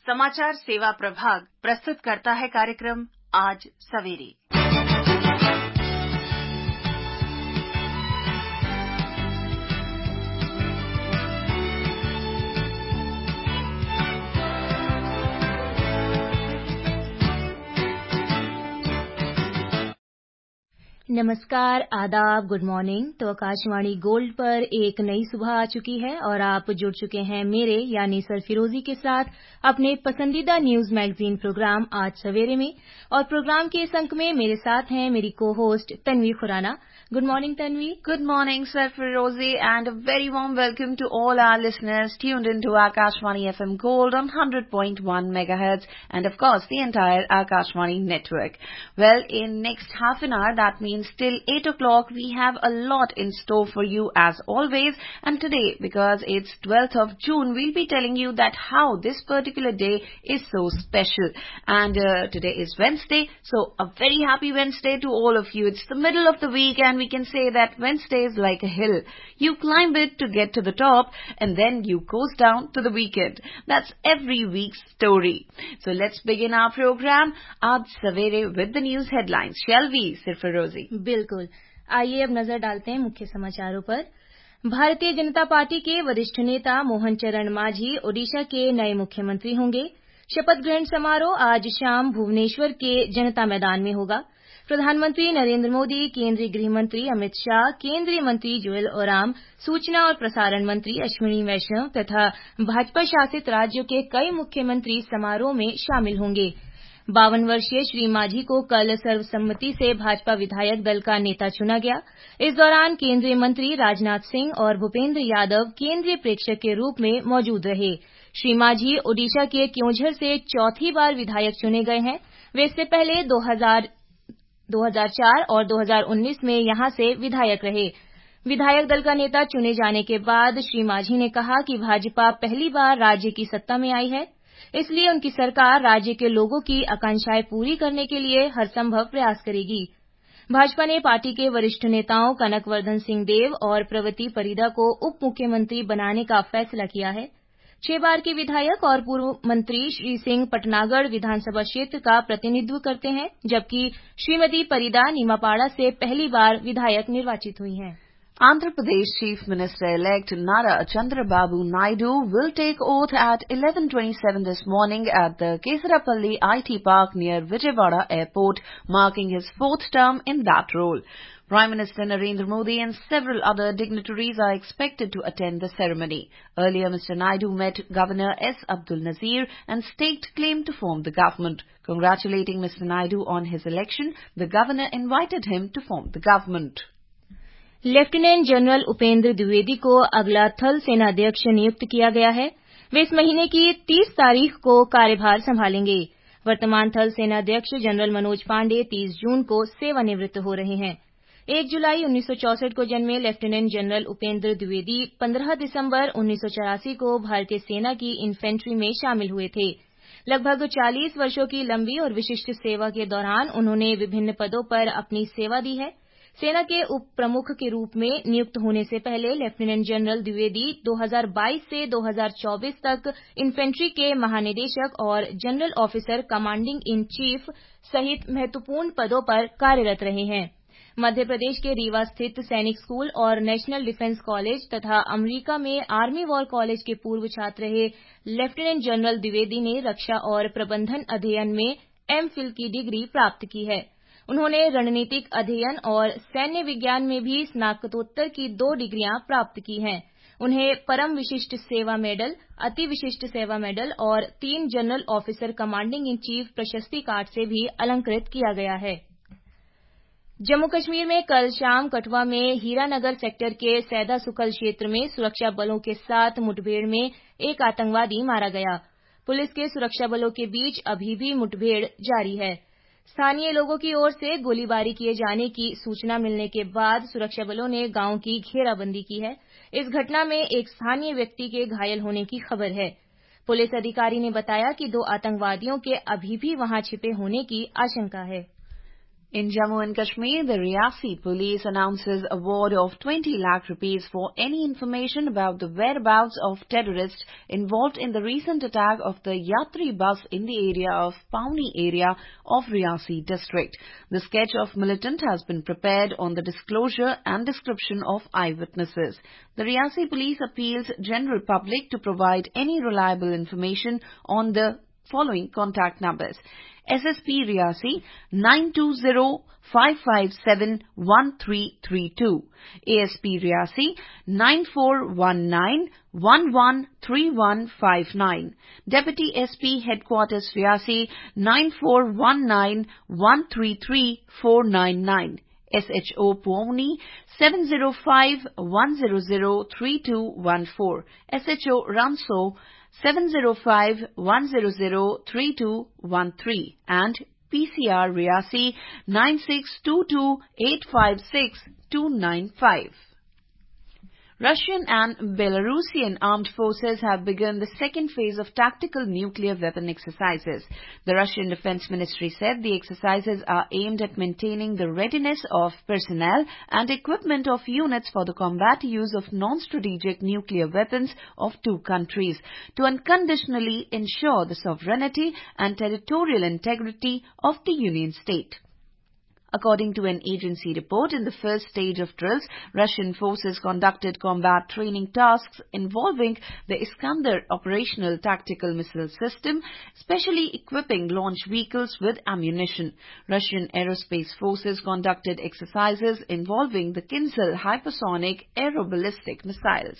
समाचार सेवा प्रभाग प्रस्तुत करता है कार्यक्रम आज सवेरे। नमस्कार, आदाब, गुड मॉर्निंग। तो आकाशवाणी गोल्ड पर एक नई सुबह आ चुकी है और आप जुड़ चुके हैं मेरे यानी सरफिरोजी के साथ अपने पसंदीदा न्यूज मैगजीन प्रोग्राम आज सवेरे में। और प्रोग्राम के इस अंक में मेरे साथ हैं मेरी को host Tanvi Khurana. Good morning Tanvi. Good morning, Sarfarozi, and a very warm welcome to all our listeners tuned into Akashvani FM Gold on 100.1 megahertz and of course the entire Akashvani network. Well, in next half an hour, that means till 8 o'clock, we have a lot in store for you as always. And today, because it's 12th of June, we'll be telling you that how this particular day is so special. And today is Wednesday, so a very happy Wednesday to all of you. It's the middle of the week and we can say that Wednesday is like a hill. You climb it to get to the top and then you coast down to the weekend. That's every week's story. So let's begin our program Aaj Savere with the news headlines. Shall we, Sarfarozi? बिल्कुल। आइए अब नजर डालते हैं मुख्य समाचारों पर। Bharatiya Janata party के वरिष्ठ नेता मोहन चरण मांझी ओडिशा के नए मुख्यमंत्री होंगे। शपथ ग्रहण समारोह आज शाम भुवनेश्वर के जनता मैदान में होगा। प्रधानमंत्री नरेंद्र मोदी, केंद्रीय गृह मंत्री अमित शाह, केंद्रीय मंत्री जुएल ओराम, सूचना और प्रसारण मंत्री अश्विनी वैष्णव तथा भाजपा शासित राज्यों के कई मुख्यमंत्री समारोह में शामिल होंगे। 52 वर्षीय श्री मांझी को कल सर्वसम्मति से भाजपा विधायक दल का नेता चुना गया। इस दौरान केंद्रीय मंत्री राजनाथ सिंह और भूपेंद्र यादव केंद्रीय प्रेक्षक के रूप में मौजूद रहे। श्री मांझी ओडिशा के क्योंझर से चौथी बार विधायक चुने गए हैं। वे इससे पहले 2004 और 2019 में यहां से विधायक रहे। विधायक दल का नेता चुने जाने के बाद श्री मांझी ने कहा कि भाजपा पहली बार राज्य की सत्ता में आई है, इसलिए उनकी सरकार राज्य के लोगों की आकांक्षाएं पूरी करने के लिए हर संभव प्रयास करेगी। भाजपा ने पार्टी के वरिष्ठ नेताओं कनकवर्धन सिंहदेव और प्रवती परिदा को उप मुख्यमंत्री बनाने का फैसला किया है। 6 बार के विधायक और पूर्व मंत्री श्री सिंह पटनागढ़ विधानसभा क्षेत्र का प्रतिनिधित्व करते हैं, जबकि श्रीमती परिदा नीमापाड़ा से पहली बार विधायक निर्वाचित हुई हैं। Andhra Pradesh Chief Minister-elect Nara Chandrababu Naidu will take oath at 11:27 this morning at the Kesarapalli IT Park near Vijayawada Airport, marking his 4th term in that role. Prime Minister Narendra Modi and several other dignitaries are expected to attend the ceremony. Earlier, Mr. Naidu met Governor S. Abdul Nazir and staked claim to form the government. Congratulating Mr. Naidu on his election, the governor invited him to form the government. Lieutenant general Upendra Dwivedi को अगला थल सेनाध्यक्ष नियुक्त किया गया है। वे इस महीने की 30 तारीख को कार्यभार संभालेंगे। वर्तमान थल सेनाध्यक्ष जनरल मनोज पांडे 30 जून को सेवानिवृत्त हो रहे हैं। 1 जुलाई 1964 को जन्मे लेफ्टिनेंट जनरल उपेंद्र द्विवेदी 15 दिसंबर 1984 को भारतीय सेना की इन्फेंट्री में शामिल हुए थे। लगभग 40 वर्षों की लंबी और विशिष्ट सेवा के दौरान उन्होंने विभिन्न पदों पर अपनी सेवा दी है। सेना के उप प्रमुख के रूप में नियुक्त होने से पहले लेफ्टिनेंट जनरल द्विवेदी 2022 से 2024 तक इन्फेंट्री के महानिदेशक और general officer commanding in chief सहित महत्वपूर्ण पदों पर कार्यरत रहे हैं। मध्य प्रदेश के रीवा स्थित सैनिक स्कूल और नेशनल डिफेंस कॉलेज तथा अमेरिका में आर्मी वॉर कॉलेज के पूर्व छात्र रहे लेफ्टिनेंट जनरल द्विवेदी ने रक्षा और प्रबंधन अध्ययन में एमफिल की डिग्री प्राप्त की है। उन्होंने रणनीतिक अध्ययन और सैन्य विज्ञान में भी स्नातकोत्तर की 2 डिग्रियां प्राप्त की हैं। उन्हें परम विशिष्ट सेवा मेडल, अति विशिष्ट सेवा मेडल और 3 general officer commanding in chief प्रशस्ति कार्ड से भी अलंकृत किया गया है। जम्मू कश्मीर में कल शाम कठुआ में हीरानगर सेक्टर के सैदा सुकल क्षेत्र में सुरक्षा बलों के साथ मुठभेड़ में एक आतंकवादी मारा गया। पुलिस के सुरक्षा बलों के बीच अभी भी मुठभेड़ जारी है। स्थानीय लोगों की ओर से गोलीबारी किए जाने की सूचना मिलने के बाद सुरक्षा बलों ने गांव की घेराबंदी की है। इस घटना में एक स्थानीय व्यक्ति के घायल होने की खबर है। पुलिस अधिकारी ने बताया कि 2 आतंकवादियों के अभी भी वहां छिपे होने की आशंका है। In Jammu and Kashmir, the Riyasi police announces award of 20 lakh rupees for any information about the whereabouts of terrorists involved in the recent attack of the Yatri bus in the area of Pauni area of Riyasi district. The sketch of militant has been prepared on the disclosure and description of eyewitnesses. The Riyasi police appeals general public to provide any reliable information on the following contact numbers. SSP Riyasi 920-557-1332. ASP Riyasi 9419-113159. Deputy SP Headquarters Riyasi 9419-133-499. SHO Pauni 705-100-3214. SHO Ramso 705-100-3213 and PCR Riyasi 9622-856-295. Russian and Belarusian armed forces have begun the second phase of tactical nuclear weapon exercises. The Russian Defense Ministry said the exercises are aimed at maintaining the readiness of personnel and equipment of units for the combat use of non-strategic nuclear weapons of two countries to unconditionally ensure the sovereignty and territorial integrity of the Union state. According to an agency report, in the first stage of drills, Russian forces conducted combat training tasks involving the Iskander operational tactical missile system, specially equipping launch vehicles with ammunition. Russian aerospace forces conducted exercises involving the Kinzhal hypersonic aeroballistic missiles.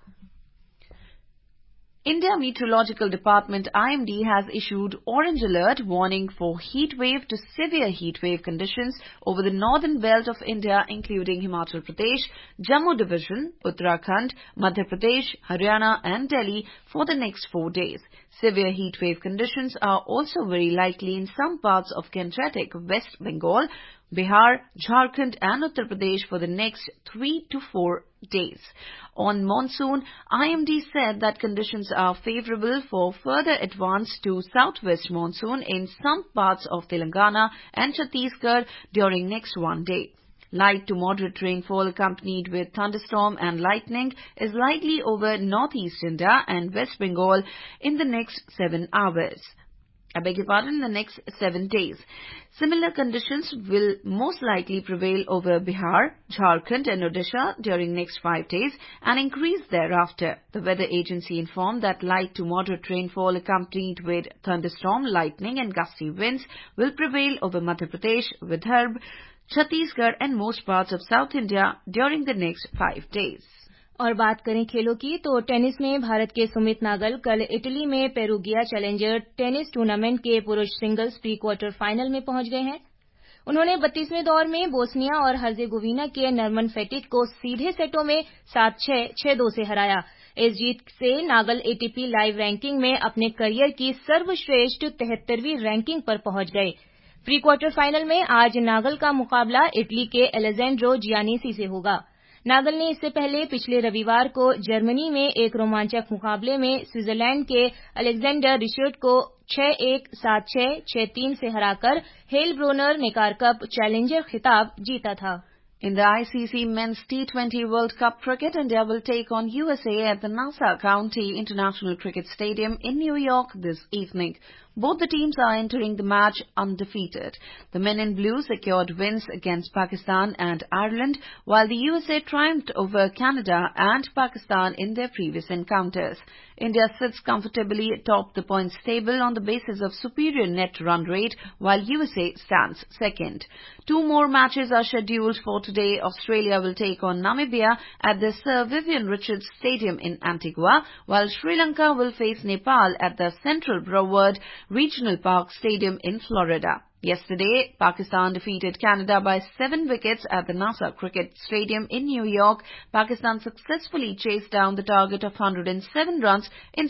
India Meteorological Department IMD has issued orange alert warning for heat wave to severe heat wave conditions over the northern belt of India including Himachal Pradesh, Jammu Division, Uttarakhand, Madhya Pradesh, Haryana and Delhi for the next 4 days. Severe heat wave conditions are also very likely in some parts of Gangetic West Bengal, Bihar, Jharkhand and Uttar Pradesh for the next 3 to 4 days. On monsoon, IMD said that conditions are favourable for further advance to southwest monsoon in some parts of Telangana and Chhattisgarh during next 1 day. Light to moderate rainfall accompanied with thunderstorm and lightning is likely over northeast India and West Bengal in the next 7 hours. In the next 7 days. Similar conditions will most likely prevail over Bihar, Jharkhand and Odisha during next 5 days and increase thereafter. The weather agency informed that light to moderate rainfall accompanied with thunderstorm, lightning and gusty winds will prevail over Madhya Pradesh, Vidarbha, Chhattisgarh and most parts of South India during the next 5 days. और बात करें खेलों की तो tennis में भारत के सुमित नागल कल Italy में पेरुगिया चैलेंजर टेनिस टूर्नामेंट के पुरुष सिंगल्स प्री क्वार्टर फाइनल में पहुंच गए हैं। उन्होंने 32वें दौर में बोस्निया और हर्जेगोविना के नर्मन फेटिच को सीधे सेटों में 7-6, 6-2 से हराया। इस जीत से नागल एटीपी लाइव रैंकिंग में अपने करियर की सर्वश्रेष्ठ 73वीं रैंकिंग पर पहुंच गए। प्री क्वार्टर फाइनल में आज नागल का मुकाबला इटली के एलेजेंड्रो जियानीसी से होगा। नागल ने इससे पहले पिछले रविवार को जर्मनी में एक रोमांचक मुकाबले में स्विट्जरलैंड के अलेक्जेंडर रिचर्ड को 6-1, 7-6, 6-3 से हराकर हेलब्रोनर नेकार कप चैलेंजर खिताब जीता था। In the ICC Men's T20 World Cup Cricket, India will take on USA at the Nassau County International Cricket Stadium in New York this evening. Both the teams are entering the match undefeated. The men in blue secured wins against Pakistan and Ireland, while the USA triumphed over Canada and Pakistan in their previous encounters. India sits comfortably atop the points table on the basis of superior net run rate, while USA stands second. 2 more matches are scheduled for today. Australia will take on Namibia at the Sir Vivian Richards Stadium in Antigua, while Sri Lanka will face Nepal at the Central Broward Regional Park Stadium in Florida. Yesterday, Pakistan defeated Canada by 7 wickets at the Nassau Cricket Stadium in New York. Pakistan successfully chased down the target of 107 runs in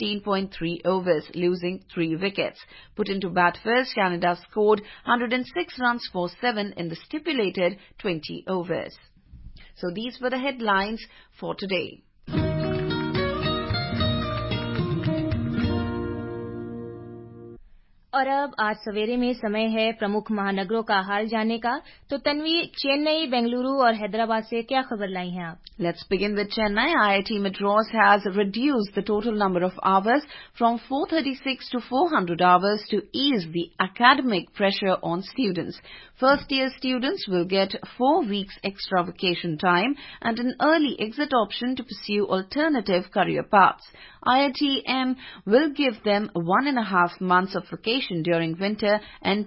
17.3 overs, losing 3 wickets. Put into bat first, Canada scored 106 runs for 7 in the stipulated 20 overs. So these were the headlines for today. और अब आज सवेरे में समय है प्रमुख महानगरों का हाल जानने का। तो तन्वी, चेन्नई, बेंगलुरु और हैदराबाद से क्या खबर लाई हैं आप? Let's begin with Chennai. IIT Madras has reduced the total number of hours from 436 to 400 hours to ease the academic pressure on students. First-year students will get 4 weeks extra vacation time and an early exit option to pursue alternative career paths. IITM will give them 1.5 months of vacation during winter and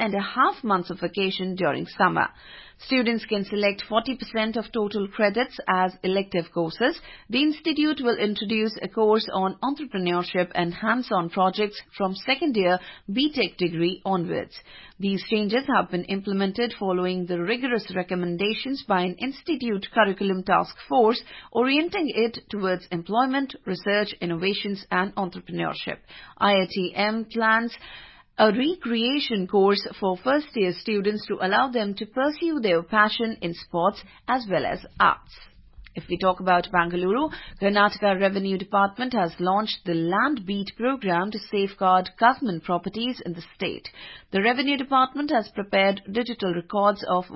2.5 months of vacation during summer. Students can select 40% of total credits as elective courses. The institute will introduce a course on entrepreneurship and hands-on projects from second-year BTech degree onwards. These changes have been implemented following the rigorous recommendations by an institute curriculum task force orienting it towards employment, research, innovations and entrepreneurship. IITM plans a recreation course for first-year students to allow them to pursue their passion in sports as well as arts. If we talk about Bengaluru, Karnataka Revenue Department has launched the Land Beat program to safeguard government properties in the state. The Revenue Department has prepared digital records of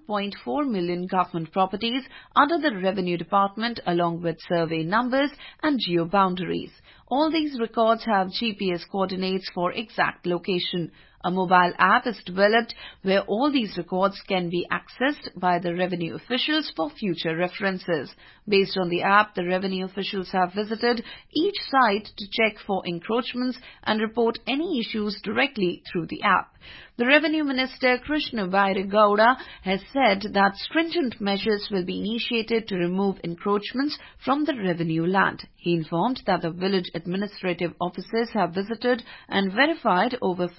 1.4 million government properties under the Revenue Department along with survey numbers and geo-boundaries. All these records have GPS coordinates for exact location. A mobile app is developed where all these records can be accessed by the revenue officials for future references. Based on the app, the revenue officials have visited each site to check for encroachments and report any issues directly through the app. The Revenue Minister Krishna Bairegowda has said that stringent measures will be initiated to remove encroachments from the revenue land. He informed that the village administrative officers have visited and verified over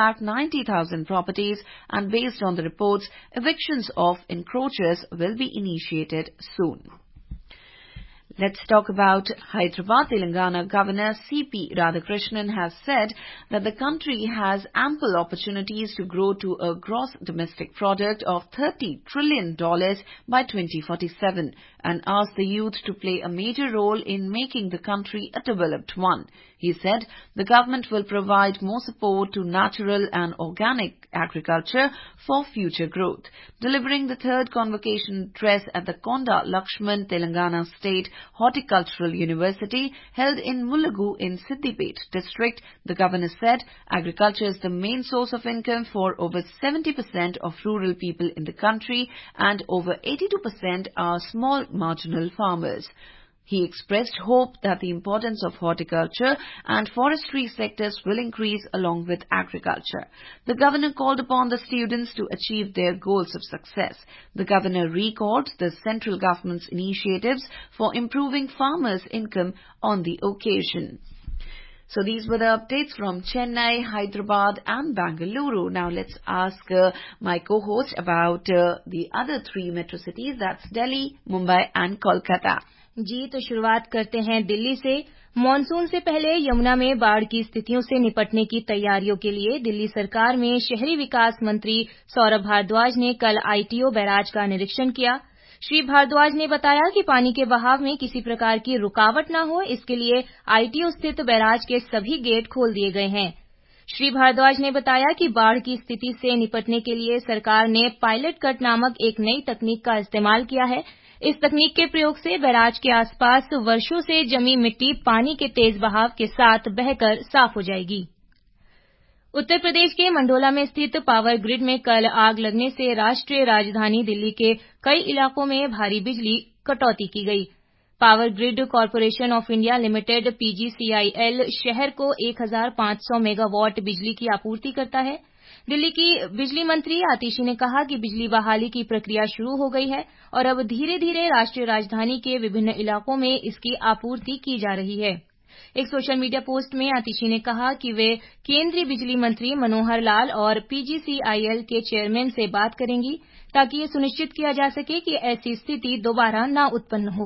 5,90,000 properties, and based on the reports, evictions of encroachers will be initiated soon. Let's talk about Hyderabad. Telangana Governor C.P. Radhakrishnan has said that the country has ample opportunities to grow to a gross domestic product of $30 trillion by 2047 and asked the youth to play a major role in making the country a developed one. He said the government will provide more support to natural and organic agriculture for future growth. Delivering the third convocation address at the Konda Lakshman Telangana State Horticultural University held in Mulugu in Siddipet district, the governor said agriculture is the main source of income for over 70% of rural people in the country and over 82% are small marginal farmers. He expressed hope that the importance of horticulture and forestry sectors will increase along with agriculture. The governor called upon the students to achieve their goals of success. The governor recalled the central government's initiatives for improving farmers' income on the occasion. So these were the updates from Chennai, Hyderabad and Bengaluru. Now let's ask my co-host about the other three metro cities, that's Delhi, Mumbai and Kolkata. जी, तो शुरुआत करते हैं दिल्ली से। Monsoon से पहले यमुना में बाढ़ की स्थितियों से निपटने की तैयारियों के लिए दिल्ली सरकार में शहरी विकास मंत्री सौरभ भारद्वाज ने कल आईटीओ बैराज का निरीक्षण किया। श्री भारद्वाज ने बताया कि पानी के बहाव में किसी प्रकार की रुकावट न हो, इसके लिए आईटीओ स्थित बैराज के सभी गेट खोल दिए गए हैं। श्री भारद्वाज ने बताया कि बाढ़ की स्थिति से निपटने के लिए सरकार ने पायलट कट नामक एक नई तकनीक का इस्तेमाल किया है। इस तकनीक के प्रयोग से बैराज के आसपास वर्षों से जमी मिट्टी पानी के तेज बहाव के साथ बहकर साफ हो जाएगी। उत्तर प्रदेश के मंडोला में स्थित पावर ग्रिड में कल आग लगने से राष्ट्रीय राजधानी दिल्ली के कई इलाकों में भारी बिजली कटौती की गई। Power grid corporation of India limited PGCIL शहर को 1500 मेगावाट बिजली की आपूर्ति करता है। दिल्ली की बिजली मंत्री आतिशी ने कहा कि बिजली बहाली की प्रक्रिया शुरू हो गई है और अब धीरे धीरे राष्ट्रीय राजधानी के विभिन्न इलाकों में इसकी आपूर्ति की जा रही है। एक सोशल मीडिया पोस्ट में आतिशी ने कहा कि वे केंद्रीय बिजली मंत्री मनोहर लाल और पीजीसीआईएल के चेयरमैन से बात करेंगी ताकि ये सुनिश्चित किया जा सके कि ऐसी स्थिति दोबारा न उत्पन्न हो।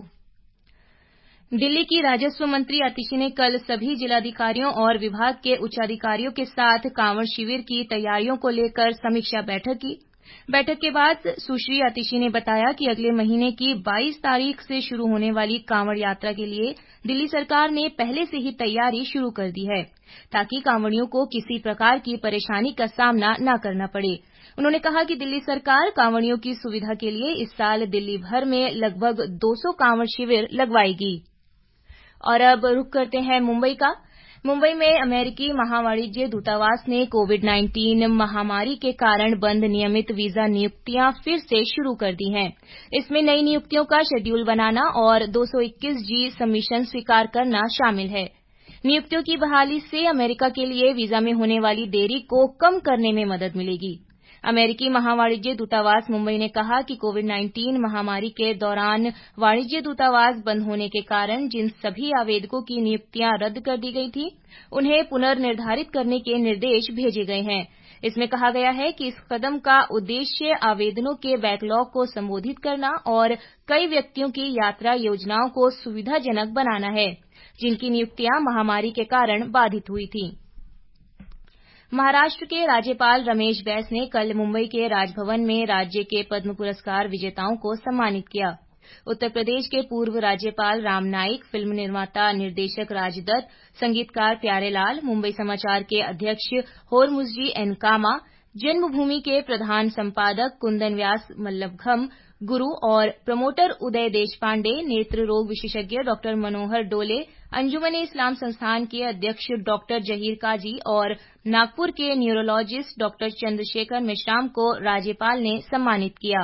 दिल्ली की राजस्व मंत्री आतिशी ने कल सभी जिलाधिकारियों और विभाग के उच्चाधिकारियों के साथ कांवड़ शिविर की तैयारियों को लेकर समीक्षा बैठक की। बैठक के बाद सुश्री आतिशी ने बताया कि अगले महीने की 22 तारीख से शुरू होने वाली कांवड़ यात्रा के लिए दिल्ली सरकार ने पहले से ही तैयारी शुरू कर दी है, ताकि कांवड़ियों को किसी प्रकार की परेशानी का सामना न करना पड़े। उन्होंने कहा कि दिल्ली सरकार कांवड़ियों की सुविधा के लिए इस साल दिल्ली भर में लगभग 200 कांवड़ शिविर लगवाएगी। और अब रुख करते हैं मुंबई का। मुंबई में अमेरिकी महावाणिज्य दूतावास ने कोविड-19 महामारी के कारण बंद नियमित वीजा नियुक्तियां फिर से शुरू कर दी हैं। इसमें नई नियुक्तियों का शेड्यूल बनाना और 221G सबमिशन स्वीकार करना शामिल है। नियुक्तियों की बहाली से अमेरिका के लिए वीजा में होने वाली देरी को कम करने में मदद मिलेगी। अमेरिकी महावाणिज्य दूतावास मुंबई ने कहा कि कोविड-19 महामारी के दौरान वाणिज्य दूतावास बंद होने के कारण जिन सभी आवेदकों की नियुक्तियां रद्द कर दी गई थी, उन्हें पुनर्निर्धारित करने के निर्देश भेजे गए हैं। इसमें कहा गया है कि इस कदम का उद्देश्य आवेदनों के बैकलॉग को संबोधित करना और कई व्यक्तियों की यात्रा योजनाओं को सुविधाजनक बनाना है, जिनकी नियुक्तियां महामारी के कारण बाधित हुई थीं। महाराष्ट्र के राज्यपाल रमेश बैस ने कल मुंबई के राजभवन में राज्य के पद्म पुरस्कार विजेताओं को सम्मानित किया। उत्तर प्रदेश के पूर्व राज्यपाल राम नाईक, फिल्म निर्माता निर्देशक राजदत्त, संगीतकार प्यारेलाल, मुंबई समाचार के अध्यक्ष होरमुसजी एन कामा, जन्मभूमि के प्रधान संपादक कुंदन व्यास मल्लभघम गुरु और प्रमोटर उदय देशपांडे, नेत्र रोग विशेषज्ञ डॉक्टर मनोहर डोले, अंजुमन-ए इस्लाम संस्थान के अध्यक्ष डॉक्टर जहीर काजी और नागपुर के न्यूरोलॉजिस्ट डॉक्टर चंद्रशेखर मेश्राम को राज्यपाल ने सम्मानित किया।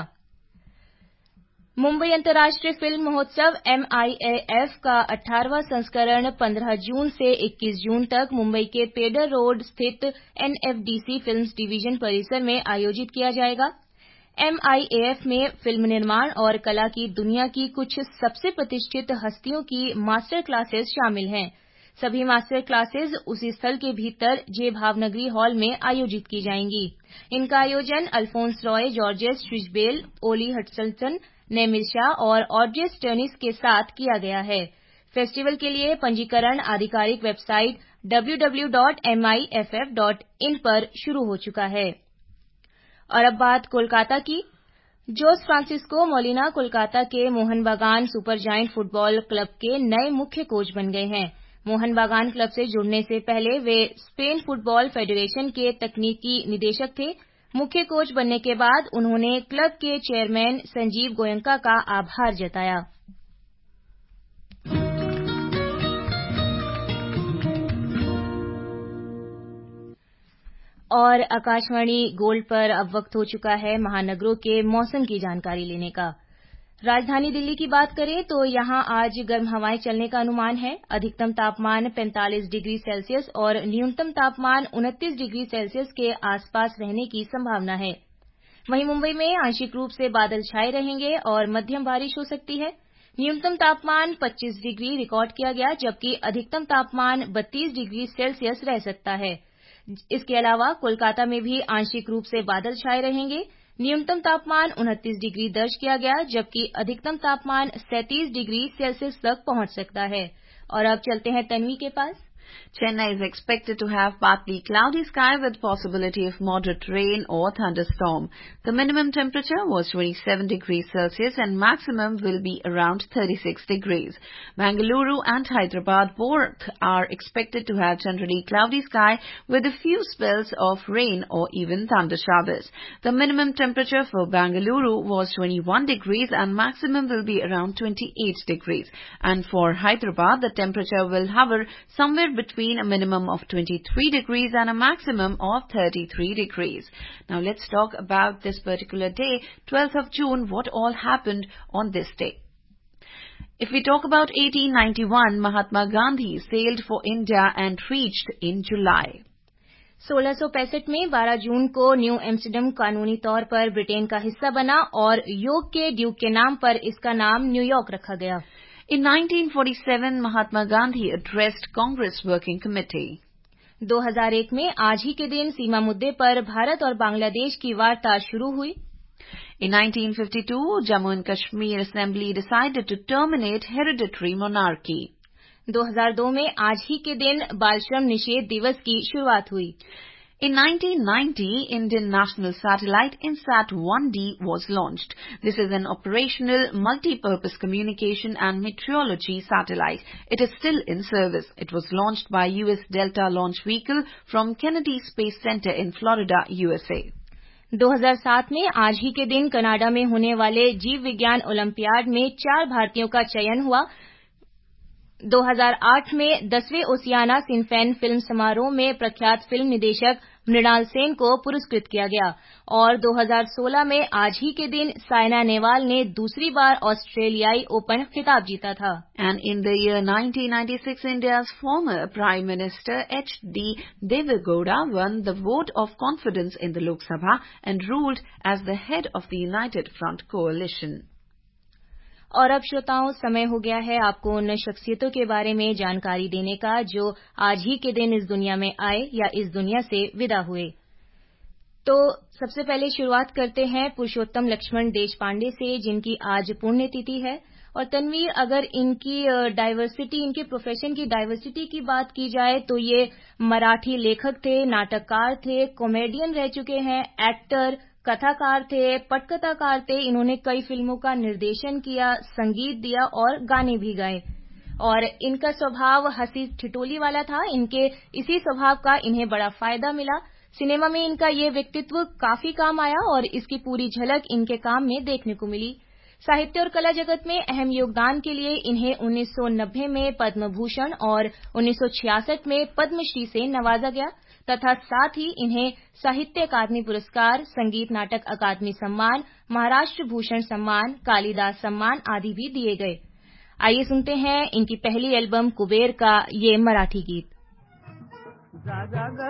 मुंबई अंतर्राष्ट्रीय फिल्म महोत्सव MIAF का 18वां संस्करण 15 जून से 21 जून तक मुंबई के पेडर रोड स्थित NFDC फिल्म्स डिवीजन परिसर में आयोजित किया जाएगा। MIAF में फिल्म निर्माण और कला की दुनिया की कुछ सबसे प्रतिष्ठित हस्तियों की मास्टर क्लासेस शामिल हैं। सभी मास्टर क्लासेस उसी स्थल के भीतर जे भावनगरी हॉल में आयोजित की जाएंगी। इनका आयोजन Alphonse Roy, Georges Schwizgebel, Oli Hutchinson, नेमिल और ऑड्रेस टर्निस के साथ किया गया है। फेस्टिवल के लिए पंजीकरण आधिकारिक वेबसाइट www.miff.in पर शुरू हो चुका है। और अब बात कोलकाता की। जोस फ्रांसिस्को मोलिना कोलकाता के मोहन बागान सुपर जायंट फुटबॉल क्लब के नए मुख्य कोच बन गए हैं। मोहन बागान क्लब से जुड़ने से पहले वे स्पेन फुटबॉल फेडरेशन के तकनीकी निदेशक थे। मुख्य कोच बनने के बाद उन्होंने क्लब के चेयरमैन संजीव गोयंका का आभार जताया। और आकाशवाणी गोल्ड पर अब वक्त हो चुका है महानगरों के मौसम की जानकारी लेने का। राजधानी दिल्ली की बात करें तो यहां आज गर्म हवाएं चलने का अनुमान है। अधिकतम तापमान 45 डिग्री सेल्सियस और न्यूनतम तापमान 29 डिग्री सेल्सियस के आसपास रहने की संभावना है। वहीं मुंबई में आंशिक रूप से बादल छाए रहेंगे और मध्यम बारिश हो सकती है। न्यूनतम तापमान 25 डिग्री रिकॉर्ड किया गया, जबकि अधिकतम तापमान 32 डिग्री सेल्सियस रह सकता है। इसके अलावा कोलकाता में भी आंशिक रूप से बादल छाए रहेंगे। न्यूनतम तापमान 29 डिग्री दर्ज किया गया, जबकि अधिकतम तापमान 37 डिग्री सेल्सियस तक पहुंच सकता है। और अब चलते हैं तन्वी के पास। Chennai is expected to have partly cloudy sky with possibility of moderate rain or thunderstorm. The minimum temperature was 27 degrees Celsius and maximum will be around 36 degrees. Bengaluru and Hyderabad both are expected to have generally cloudy sky with a few spells of rain or even thunder showers. The minimum temperature for Bengaluru was 21 degrees and maximum will be around 28 degrees. And for Hyderabad, the temperature will hover somewhere between a minimum of 23 degrees and a maximum of 33 degrees. Now let's talk about this particular day, 12th of June, what all happened on this day. If we talk about 1891, Mahatma Gandhi sailed for India and reached in July. 1665 में 12 जून को new Amsterdam कानूनी तौर पर Britain का हिस्सा बना और योग के ड्यूक के नाम पर इसका नाम न्यूयॉर्क रखा गया। In 1947, Mahatma Gandhi addressed Congress Working Committee. 2001 में आज ही के दिन सीमा मुद्दे पर भारत और बांग्लादेश की वार्ता शुरू हुई। In 1952, Jammu and Kashmir Assembly decided to terminate hereditary monarchy. 2002 में आज ही के दिन बाल श्रम निषेध दिवस की शुरुआत हुई। In 1990, Indian national satellite INSAT-1D was launched. This is an operational, multi-purpose communication and meteorology satellite. It is still in service. It was launched by US Delta launch vehicle from Kennedy Space Center in Florida, USA. 2007 में आज ही के दिन Canada में होने वाले जीव विज्ञान olympiad में 4 भारतीयों का चयन हुआ। 2008 में 10वें ओसियाना सिनफेन फिल्म समारोह में प्रख्यात फिल्म निदेशक मृणाल सेन को पुरस्कृत किया गया और 2016 में आज ही के दिन साइना नेहवाल ने दूसरी बार ऑस्ट्रेलियाई ओपन खिताब जीता था। And in the year 1996, India's former Prime Minister H.D. Devegowda won the vote of confidence in the Lok Sabha and ruled as the head of the United Front coalition. और अब श्रोताओं, समय हो गया है आपको उन शख्सियतों के बारे में जानकारी देने का जो आज ही के दिन इस दुनिया में आए या इस दुनिया से विदा हुए। तो सबसे पहले शुरुआत करते हैं पुरुषोत्तम लक्ष्मण देशपांडे से, जिनकी आज पुण्यतिथि है। और तनवीर, अगर इनकी डाइवर्सिटी, इनके प्रोफेशन की डाइवर्सिटी की बात की जाए तो ये मराठी लेखक थे, नाटककार थे, कॉमेडियन रह चुके हैं, एक्टर, कथाकार थे, पटकथाकार थे। इन्होंने कई फिल्मों का निर्देशन किया, संगीत दिया और गाने भी गाए। और इनका स्वभाव हंसी ठिठोली वाला था। इनके इसी स्वभाव का इन्हें बड़ा फायदा मिला। सिनेमा में इनका ये व्यक्तित्व काफी काम आया और इसकी पूरी झलक इनके काम में देखने को मिली। साहित्य और कला जगत में अहम योगदान के लिए इन्हें 1990 में पद्म भूषण और 1966 में पद्मश्री से नवाजा गया तथा साथ ही इन्हें साहित्य अकादमी पुरस्कार, संगीत नाटक अकादमी सम्मान, महाराष्ट्र भूषण सम्मान, कालिदास सम्मान आदि भी दिए गए। आइए सुनते हैं इनकी पहली एल्बम कुबेर का ये मराठी गीत। जा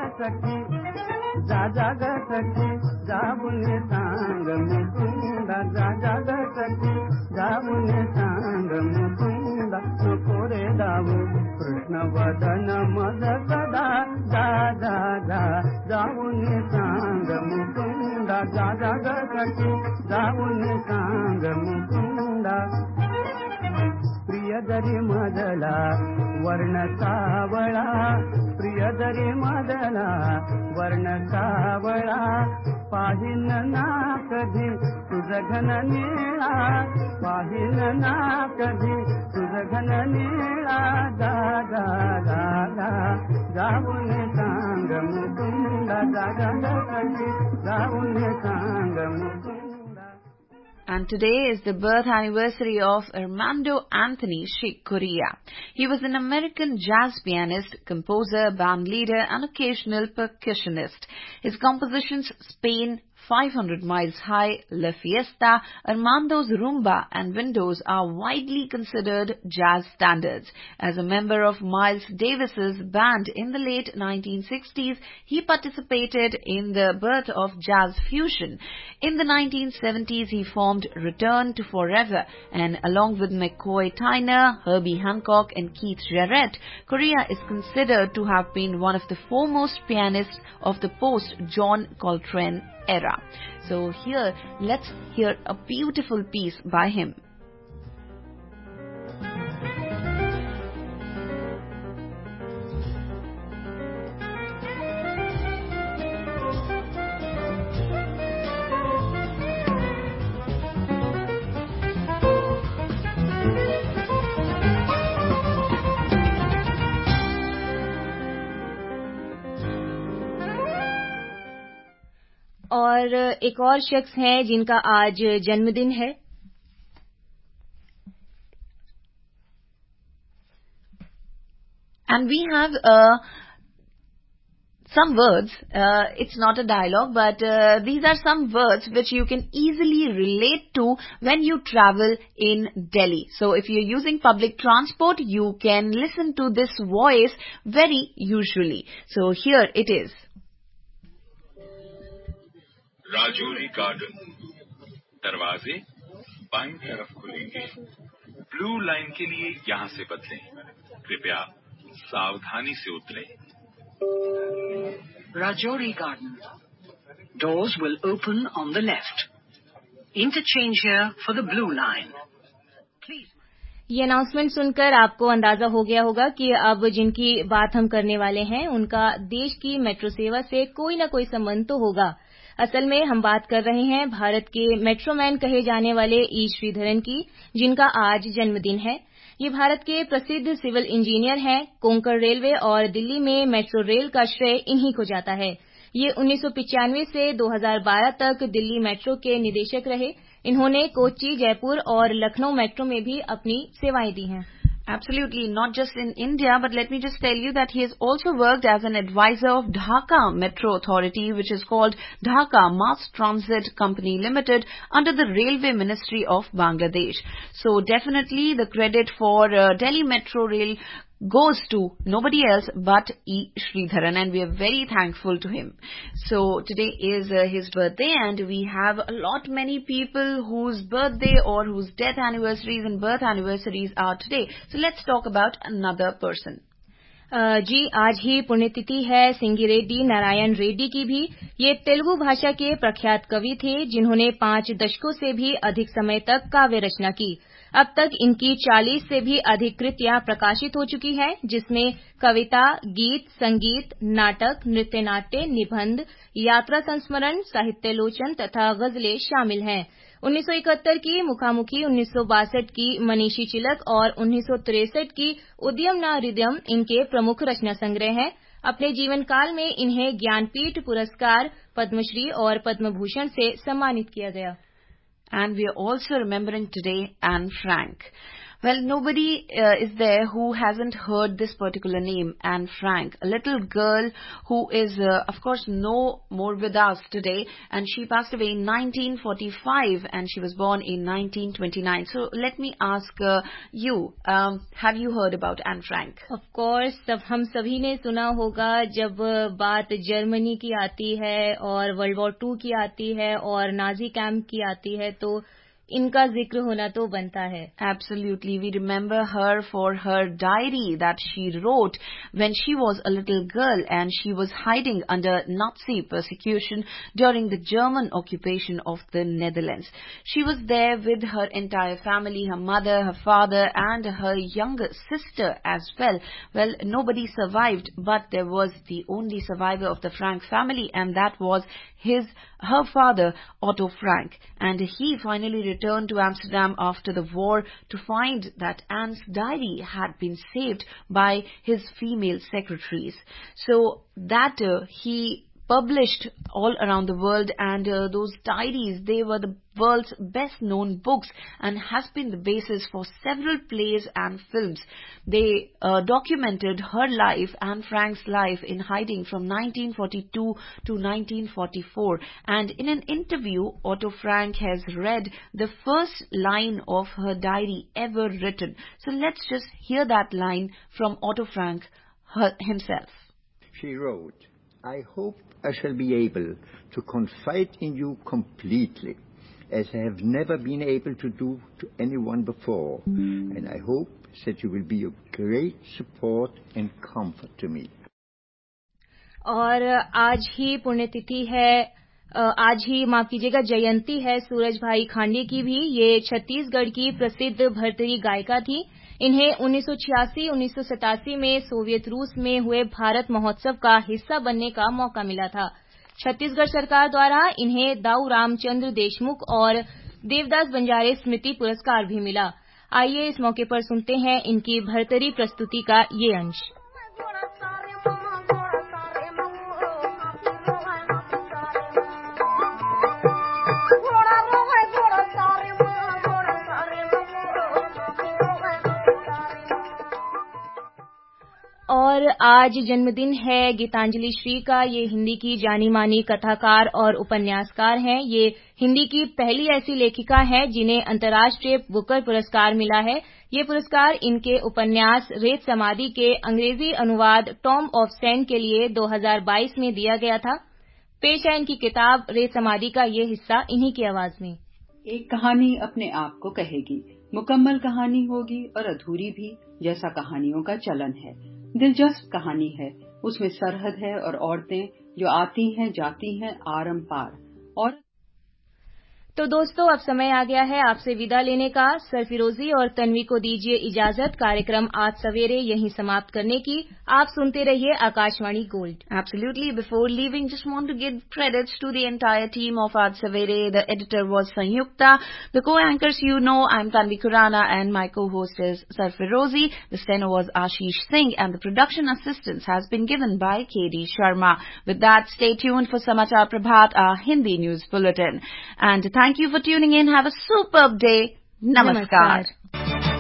जा सखी जाबुने सांग मुकुंदा, जा जा सखी जाबुने सांग मुकुंदा, नको रे दाऊ कृष्ण वदन मद सदा, जा जा जा जाबुने सांग मुकुंदा, जा जा सखी जाबुने सांग मुकुंदा। प्रियदरी मदला वर्ण सावळा, प्रियदरी मदला वर्ण सावळा, पाहिन ना कधी तुझ घन निळा, पाहिन ना कधी तुझ घन निळा, जा जा जा जा जाऊन सांग मुकुंदा, जा जा कधी जाऊन सांग Mukunda. And today is the birth anniversary of Armando Anthony Sheikh Correa. He was an American jazz pianist, composer, band leader and occasional percussionist. His compositions Spain, 500 Miles High, La Fiesta, Armando's Rumba and Windows are widely considered jazz standards. As a member of Miles Davis's band in the late 1960s, he participated in the birth of jazz fusion. In the 1970s, he formed Return to Forever, and along with McCoy Tyner, Herbie Hancock and Keith Jarrett, Correa is considered to have been one of the foremost pianists of the post-John Coltrane era. So here, let's hear a beautiful piece by him. और एक और शख्स हैं जिनका आज जन्मदिन है। And we have some words. It's not a dialogue, but these are some words which you can easily relate to when you travel in Delhi. So if you're using public transport, you can listen to this voice very usually. So here it is. Rajouri garden, दरवाजे बाईं तरफ खुलेंगे। Blue line के लिए यहाँ से बदलें। कृपया सावधानी से उतरें। Rajouri Garden. Doors will open on the left. Interchange here for the blue line. Please. ये अनाउंसमेंट सुनकर आपको अंदाजा हो गया होगा कि अब जिनकी बात हम करने वाले हैं उनका देश की मेट्रो सेवा से कोई न कोई संबंध तो होगा। असल में हम बात कर रहे हैं भारत के मेट्रोमैन कहे जाने वाले ई श्रीधरन की, जिनका आज जन्मदिन है। ये भारत के प्रसिद्ध सिविल इंजीनियर हैं। कोंकण रेलवे और दिल्ली में मेट्रो रेल का श्रेय इन्हीं को जाता है। ये 1995 से 2012 तक दिल्ली मेट्रो के निदेशक रहे। इन्होंने कोच्चि, जयपुर और लखनऊ मेट्रो में भी अपनी सेवाएं दी हैं। Absolutely, not just in India, but let me just tell you that he has also worked as an advisor of Dhaka Metro Authority, which is called Dhaka Mass Transit Company Limited, under the Railway Ministry of Bangladesh. So definitely the credit for Delhi Metro Rail goes to nobody else but E. Sridharan, and we are very thankful to him. So today is his birthday, and we have a lot many people whose birthday or whose death anniversaries and birth anniversaries are today. So let's talk about another person. जी, आज ही पुण्यतिथि है सिंगिरेड्डी नारायण रेड्डी की भी। ये तेलुगु भाषा के प्रख्यात कवि थे, जिन्होंने 5 दशकों से भी अधिक समय तक काव्य रचना की। अब तक इनकी 40 से भी अधिक कृतियां प्रकाशित हो चुकी हैं, जिसमें कविता, गीत, संगीत, नाटक, नृत्य नाट्य, निबंध, यात्रा संस्मरण, साहित्यालोचन तथा गजलें शामिल हैं। 1971 की मुखामुखी, 1962 की मनीषी चिलक और 1963 की उद्यम ना हृदयम इनके प्रमुख रचना संग्रह हैं। अपने जीवन काल में इन्हें ज्ञानपीठ पुरस्कार, पद्मश्री और पद्म भूषण से सम्मानित किया गया। And we are also remembering today Anne Frank. Well, nobody is there who hasn't heard this particular name, Anne Frank, a little girl who is, of course, no more with us today, and she passed away in 1945, and she was born in 1929. So let me ask you, have you heard about Anne Frank? Of course, हम सभी ने सुना होगा जब बात Germany की आती है और वर्ल्ड वॉर 2 की आती है और नाजी कैंप की आती है, तो इनका जिक्र होना तो बनता है। Absolutely. We remember her for her diary that she wrote when she was a little girl and she was hiding under Nazi persecution during the German occupation of the Netherlands. She was there with her entire family, her mother, her father and her younger sister as well. Well, nobody survived, but there was the only survivor of the Frank family, and that was her father, Otto Frank. And he finally returned to Amsterdam after the war to find that Anne's diary had been saved by his female secretaries. So that he published all around the world, and those diaries, they were the world's best known books and has been the basis for several plays and films. They documented her life, Anne Frank's life, in hiding from 1942 to 1944. And in an interview, Otto Frank has read the first line of her diary ever written. So let's just hear that line from Otto Frank himself. She wrote, "I hope I shall be able to confide in you completely, as I have never been able to do to anyone before, and I hope that you will be of great support and comfort to me." और आज ही पुण्यतिथि है, आज ही माफ कीजिएगा जयंती है सूरज भाई खांडे की भी। ये छत्तीसगढ़ की प्रसिद्ध भरतरी गायिका थी। इन्हें 1986-1987 में सोवियत रूस में हुए भारत महोत्सव का हिस्सा बनने का मौका मिला था। छत्तीसगढ़ सरकार द्वारा इन्हें दाऊ रामचंद्र देशमुख और देवदास बंजारे स्मृति पुरस्कार भी मिला। आइए इस मौके पर सुनते हैं इनकी भरतरी प्रस्तुति का ये अंश। और आज जन्मदिन है गीतांजलि श्री का। ये हिंदी की जानी मानी कथाकार और उपन्यासकार हैं। ये हिंदी की पहली ऐसी लेखिका हैं जिन्हें अंतर्राष्ट्रीय बुकर पुरस्कार मिला है। ये पुरस्कार इनके उपन्यास रेत समाधि के अंग्रेजी अनुवाद टॉम ऑफ सेंड के लिए 2022 में दिया गया था। पेश है इनकी किताब रेत समाधि का ये हिस्सा इन्हीं की आवाज में। एक कहानी अपने आप को कहेगी, मुकम्मल कहानी होगी और अधूरी भी, जैसा कहानियों का चलन है। दिलचस्प कहानी है, उसमें सरहद है और औरतें जो आती हैं जाती हैं आरम पार। और तो दोस्तों अब समय आ गया है आपसे विदा लेने का। सरफिरोजी और तन्वी को दीजिए इजाजत। कार्यक्रम आज सवेरे यहीं समाप्त करने की। आप सुनते रहिए Akashvani gold. Absolutely. Before leaving, just want to give credits to the entire team of Aaj Savere. The editor was Sanyukta. The co-anchors, I'm Tanvi Khurana, and my co-host is Sarfirozi. The steno was Ashish Singh, and the production assistance has been given by K.D. Sharma. With that, stay tuned for Samachar Prabhat, our Hindi news bulletin. And thank you for tuning in. Have a superb day. Namaskar.